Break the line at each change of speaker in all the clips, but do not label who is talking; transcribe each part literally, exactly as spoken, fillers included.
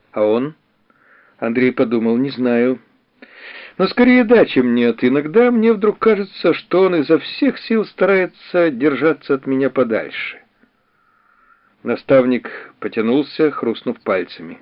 А он? Андрей подумал, не знаю. Но скорее да, чем нет. Иногда мне вдруг кажется, что он изо всех сил старается держаться от меня подальше. Наставник потянулся, хрустнув пальцами.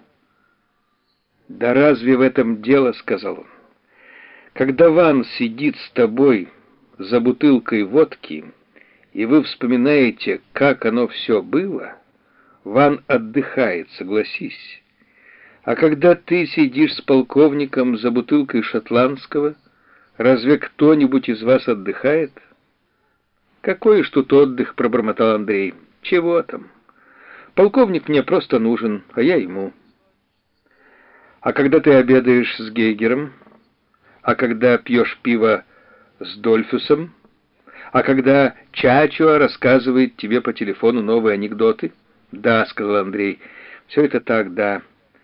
«Да разве в этом дело?» — сказал он. «Когда Ван сидит с тобой за бутылкой водки, и вы вспоминаете, как оно все было, Ван отдыхает, согласись. А когда ты сидишь с полковником за бутылкой шотландского, разве кто-нибудь из вас отдыхает?» «Какой ж тут отдых?» — пробормотал Андрей. «Чего там? Полковник мне просто нужен, а я ему». «А когда ты обедаешь с Гейгером? А когда пьешь пиво с Дольфусом? А когда Чачуа рассказывает тебе по телефону новые анекдоты?» «Да», — сказал Андрей, — «все это так, да».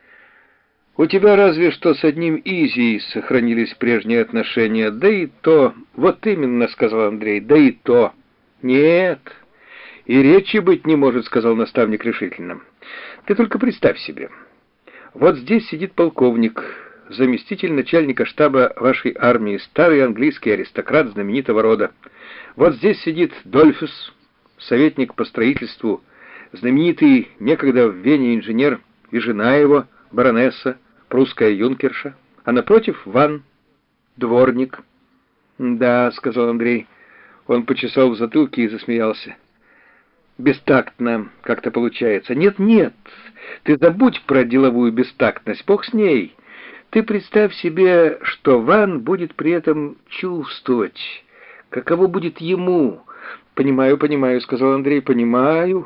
«У тебя разве что с одним Изи сохранились прежние отношения, да и то...» «Вот именно», — сказал Андрей, — «да и то». «Нет, и речи быть не может», — сказал наставник решительно. «Ты только представь себе. Вот здесь сидит полковник, заместитель начальника штаба вашей армии, старый английский аристократ знаменитого рода. Вот здесь сидит Дольфус, советник по строительству, знаменитый некогда в Вене инженер, и жена его, баронесса, прусская юнкерша, а напротив Ван, дворник». «Да», — сказал Андрей. Он почесал в затылке и засмеялся. «Бестактно как-то получается». «Нет, нет, ты забудь про деловую бестактность, бог с ней. Ты представь себе, что Ван будет при этом чувствовать, каково будет ему». «Понимаю, понимаю», — сказал Андрей, — «понимаю».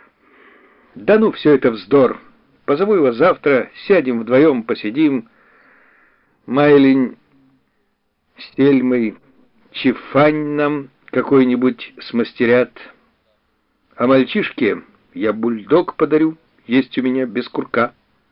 «Да ну, все это вздор. Позову его завтра, сядем вдвоем, посидим. Майлинь с Тельмой, чифань нам какой-нибудь смастерят. А мальчишке я бульдог подарю, есть у меня без курка».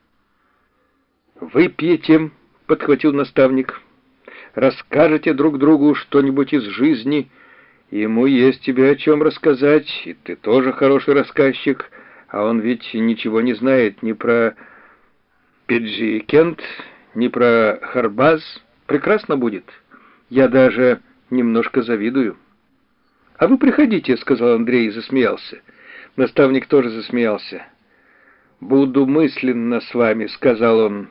«Выпьете», — подхватил наставник, — «расскажете друг другу что-нибудь из жизни. Ему есть тебе о чем рассказать, и ты тоже хороший рассказчик, а он ведь ничего не знает ни про Пиджи Кент, ни про Харбаз. Прекрасно будет. Я даже немножко завидую». «А вы приходите», — сказал Андрей и засмеялся. Наставник тоже засмеялся. «Буду мысленно с вами», — сказал он.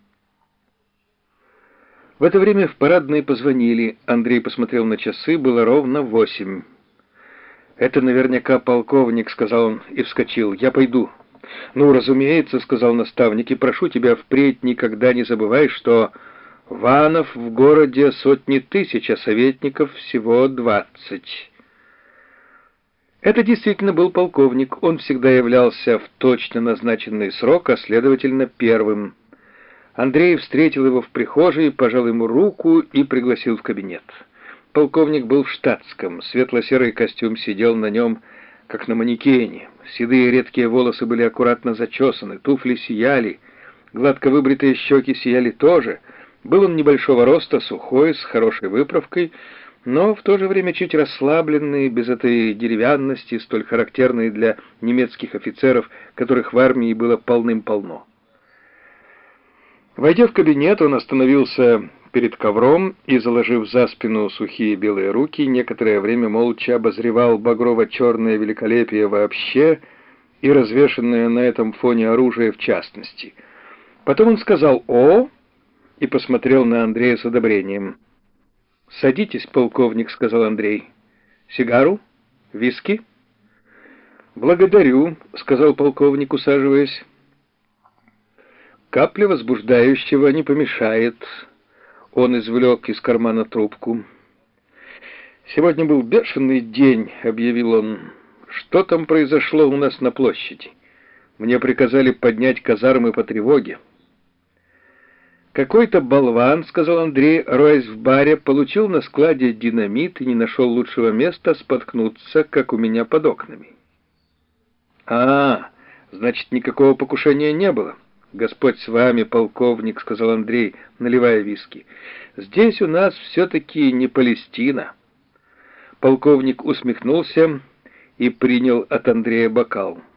В это время в парадной позвонили. Андрей посмотрел на часы, было ровно восемь. «Это наверняка полковник», — сказал он и вскочил. «Я пойду». «Ну, разумеется», — сказал наставник, — «и прошу тебя впредь никогда не забывай, что Ванов в городе сотни тысяч, а советников всего двадцать». Это действительно был полковник. Он всегда являлся в точно назначенный срок, а следовательно первым. Андрей встретил его в прихожей, пожал ему руку и пригласил в кабинет. Полковник был в штатском, светло-серый костюм сидел на нем, как на манекене. Седые редкие волосы были аккуратно зачесаны, туфли сияли, гладко выбритые щеки сияли тоже. Был он небольшого роста, сухой, с хорошей выправкой, но в то же время чуть расслабленный, без этой деревянности, столь характерной для немецких офицеров, которых в армии было полным-полно. Войдя в кабинет, он остановился перед ковром и, заложив за спину сухие белые руки, некоторое время молча обозревал багрово-черное великолепие вообще и развешанное на этом фоне оружие в частности. Потом он сказал «О!» и посмотрел на Андрея с одобрением. «Садитесь, полковник», — сказал Андрей. «Сигару? Виски?» «Благодарю», — сказал полковник, усаживаясь. «Капля возбуждающего не помешает». Он извлек из кармана трубку. «Сегодня был бешеный день», — объявил он. «Что там произошло у нас на площади? Мне приказали поднять казармы по тревоге». «Какой-то болван, — сказал Андрей, роясь в баре, — получил на складе динамит и не нашел лучшего места споткнуться, как у меня под окнами». «А, значит, никакого покушения не было. Господь с вами, полковник, — сказал Андрей, наливая виски. Здесь у нас все-таки не Палестина». Полковник усмехнулся и принял от Андрея бокал.